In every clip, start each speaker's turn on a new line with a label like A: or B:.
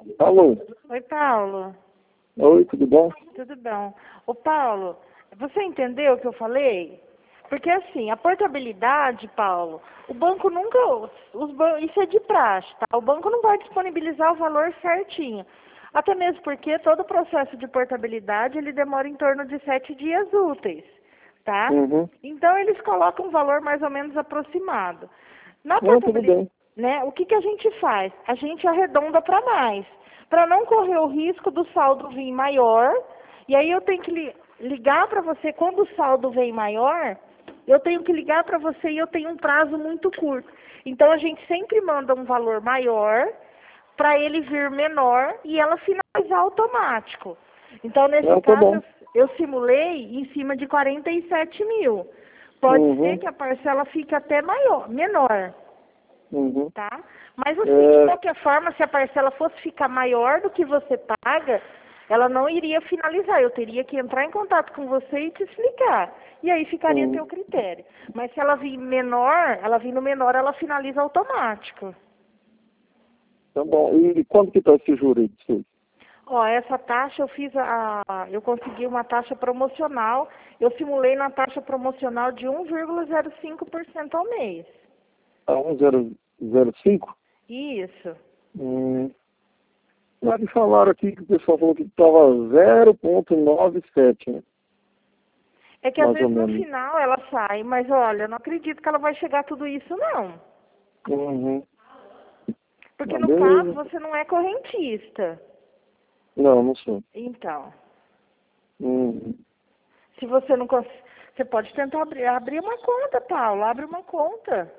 A: Alô?
B: Oi, Paulo.
A: Oi, tudo bom?
B: Tudo bom? Ô, Paulo, você entendeu o que eu falei? Porque assim, a portabilidade, Paulo, o banco nunca, isso é de praxe, tá? O banco não vai disponibilizar o valor certinho. Até mesmo porque todo o processo de portabilidade, ele demora em torno de 7 dias úteis, tá?
A: Uhum.
B: Então, eles colocam um valor mais ou menos aproximado. Na
A: Não, tudo
B: portabilidade,
A: bem.
B: né, o que que a gente faz? A gente arredonda para mais, para não correr o risco do saldo vir maior, e aí eu tenho que ligar para você, quando o saldo vem maior, eu tenho que ligar para você e eu tenho um prazo muito curto. Então, a gente sempre manda um valor maior para ele vir menor e ela finalizar automático. Então, nesse
A: Não, tá
B: caso,
A: bom.
B: eu simulei em cima de 47 mil. Pode ser
A: Uhum.
B: que a parcela fique até menor,
A: Uhum.
B: tá? Mas assim, de
A: É,
B: qualquer forma, se a parcela fosse ficar maior do que você paga, ela não iria finalizar. Eu teria que entrar em contato com você e te explicar. E aí ficaria a teu
A: uhum.
B: critério. Mas se ela vir menor, ela vindo menor, ela finaliza automático.
A: Tá bom. E quanto que tá esse juro aí de vocês?
B: Ó, essa taxa eu consegui uma taxa promocional. Eu simulei na taxa promocional de 1,05% ao mês.
A: Tá 1,005?
B: Isso.
A: Hum. Já me falaram aqui que o pessoal falou que tava 0,97, né?
B: É que às
A: Mais ou
B: vezes no
A: menos.
B: final ela sai, mas olha, eu não acredito que ela vai chegar a tudo isso não.
A: Uhum.
B: Porque
A: Ah,
B: no caso
A: beleza.
B: você não é correntista.
A: Não, não sou.
B: Então,
A: Uhum.
B: se você não consegue, você pode tentar abrir uma conta, Paulo, abre uma conta.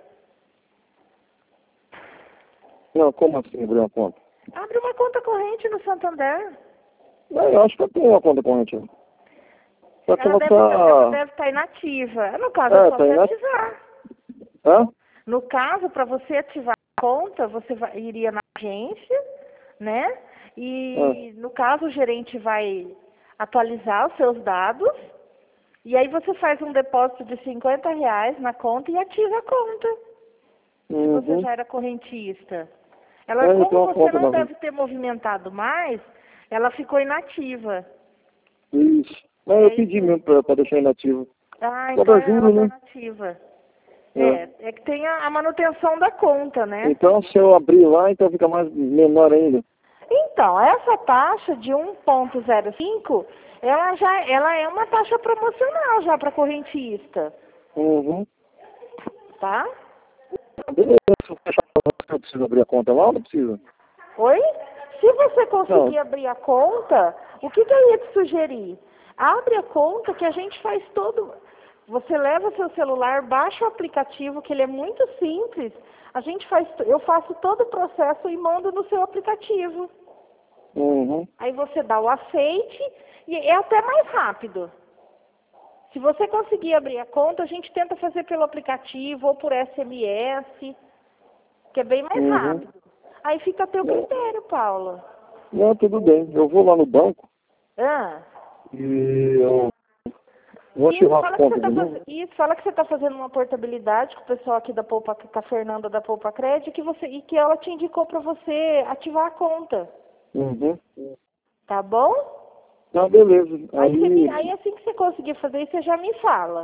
A: Não, como assim abrir uma conta?
B: Abre uma conta corrente no Santander.
A: Não, eu acho que eu tenho uma conta corrente. Só que
B: Ela
A: ela
B: ela
A: tá...
B: deve estar inativa. No caso, é
A: É,
B: só
A: tá
B: você
A: indo...
B: ativar.
A: Hã?
B: No caso, para você ativar a conta, você iria na agência, né?
A: Ah.
B: E no caso, o gerente vai atualizar os seus dados. E aí você faz um depósito de R$ 50 na conta e ativa a conta. Se você
A: Uhum.
B: já era correntista. Ela,
A: É, eu
B: como
A: tenho uma
B: você
A: conta
B: não
A: na...
B: deve ter movimentado mais, ela ficou inativa.
A: Isso. Não,
B: E
A: eu
B: aí,
A: pedi mesmo pra deixar inativo. Só
B: então
A: da
B: ela
A: juro,
B: tá
A: né?
B: inativa.
A: É.
B: É que tem a manutenção da conta, né?
A: Então, se eu abrir lá, então fica mais menor ainda.
B: Então, essa taxa de 1,05, ela é uma taxa promocional já para correntista,
A: Uhum.
B: tá?
A: Beleza, se eu fechar, eu preciso abrir a conta lá ou não precisa?
B: Oi? Se você
A: Não.
B: conseguir abrir a conta, o que que eu ia te sugerir? Abre a conta que a gente faz todo. Você leva seu celular, baixa o aplicativo, que ele é muito simples. Eu faço todo o processo e mando no seu aplicativo.
A: Uhum.
B: Aí você dá o aceite e é até mais rápido. Se você conseguir abrir a conta, a gente tenta fazer pelo aplicativo ou por SMS, que é bem mais
A: Uhum.
B: rápido. Aí fica a teu
A: Não,
B: critério, Paula.
A: não, tudo bem. Eu vou lá no banco
B: Ah.
A: e eu vou
B: Isso,
A: ativar a
B: fala que você
A: conta
B: está
A: de novo.
B: fazendo uma portabilidade com o pessoal aqui da Poupa, com a Fernanda da Poupa Crédito, e que ela te indicou para você ativar a conta,
A: Uhum.
B: tá bom?
A: Tá, beleza.
B: Aí assim que você conseguir fazer isso, você já me fala.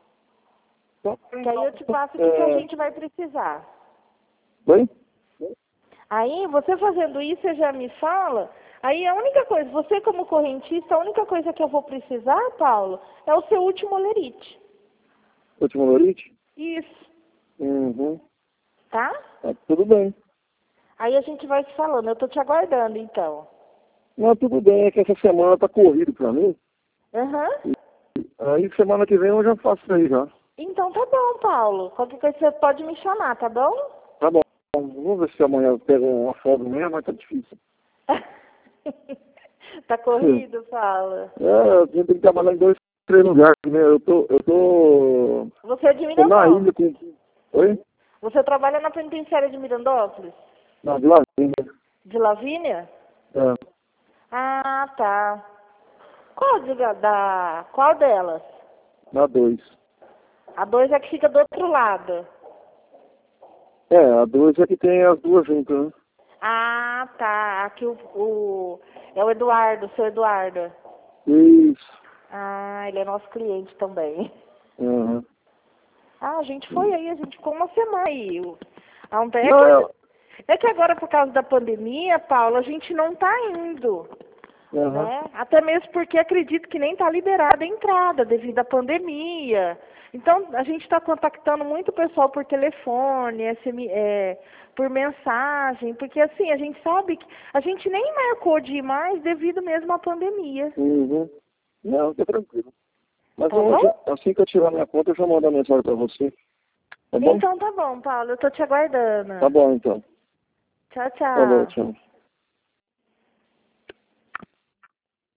A: Só
B: Que aí eu te passo o que a
A: é...
B: gente vai precisar.
A: Oi?
B: Aí, você fazendo isso, você já me fala. Aí a única coisa, você como correntista, a única coisa que eu vou precisar, Paulo, é o seu último olerite.
A: Último Lorite?
B: Isso,
A: Uhum.
B: tá?
A: Tá, tudo bem.
B: Aí a gente vai se falando. Eu tô te aguardando, então.
A: Não, tudo bem. É que essa semana tá corrido pra mim.
B: Aham.
A: Aí semana que vem eu já faço isso aí já.
B: Então tá bom, Paulo. Qualquer coisa você pode me chamar, tá bom?
A: Tá bom. Vamos ver se amanhã eu pego uma folga mesmo, mas tá difícil.
B: Tá corrido, Paulo.
A: É, eu tenho que trabalhar em dois, três lugares, né?
B: Você é de
A: Tô na
B: Mirandópolis?
A: ilha com... Oi?
B: Você trabalha na penitenciária de Mirandópolis?
A: Na Vila Vinha.
B: De Lavínia?
A: É,
B: Ah, tá. Qual delas?
A: na 2.
B: A 2 é que fica do outro lado.
A: É, a 2 é que tem as duas juntas, né?
B: Ah, tá. aqui é o Eduardo, o seu Eduardo.
A: Isso.
B: Ah, ele é nosso cliente também.
A: Uhum.
B: Ah, a gente foi aí, a gente ficou uma semana aí.
A: Não,
B: É que agora, por causa da pandemia, Paulo, a gente não tá indo.
A: uhum.
B: Né? Até mesmo porque acredito que nem está liberada a entrada devido à pandemia. Então, a gente está contactando muito o pessoal por telefone, por mensagem, porque assim, a gente sabe que a gente nem marcou de ir mais devido mesmo à pandemia.
A: Uhum. Não, tá tranquilo. Mas
B: Tá bom?
A: assim que eu tirar minha conta, eu já mando a mensagem para você. Tá bom?
B: Então tá bom, Paulo, eu tô te aguardando.
A: Tá bom, então.
B: Tchau,
A: Falou,
B: tchau.
A: tchau.